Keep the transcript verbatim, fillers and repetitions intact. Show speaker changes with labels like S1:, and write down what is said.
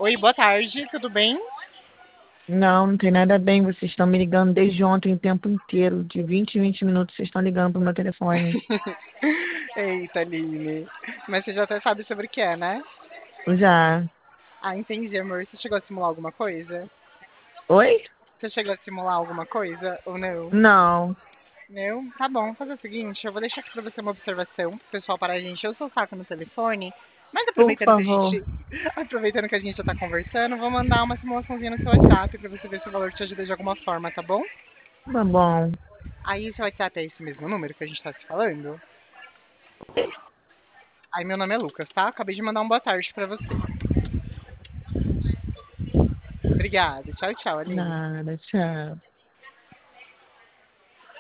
S1: Oi, boa tarde, tudo bem?
S2: Não, não tem nada bem. Vocês estão me ligando desde ontem o tempo inteiro. De vinte em vinte minutos vocês estão ligando pro meu telefone.
S1: Eita, Aline. Mas você já até sabe sobre o que é, né?
S2: Já.
S1: Ah, entendi, amor. Você chegou a simular alguma coisa?
S2: Oi?
S1: Você chegou a simular alguma coisa ou não?
S2: Não.
S1: Não? Tá bom, vou fazer o seguinte, eu vou deixar aqui pra você uma observação, pro pessoal parar a gente eu sou o saco no telefone, mas
S2: Por
S1: aproveitando que a
S2: favor.
S1: gente, aproveitando que a gente já tá conversando, vou mandar uma simulaçãozinha no seu WhatsApp pra você ver se o valor te ajuda de alguma forma, tá bom?
S2: Tá bom.
S1: Aí seu WhatsApp é esse mesmo número que a gente tá se falando? Aí meu nome é Lucas, tá? Acabei de mandar um boa tarde pra você. Obrigada. Tchau, tchau, Aline.
S2: Nada, tchau.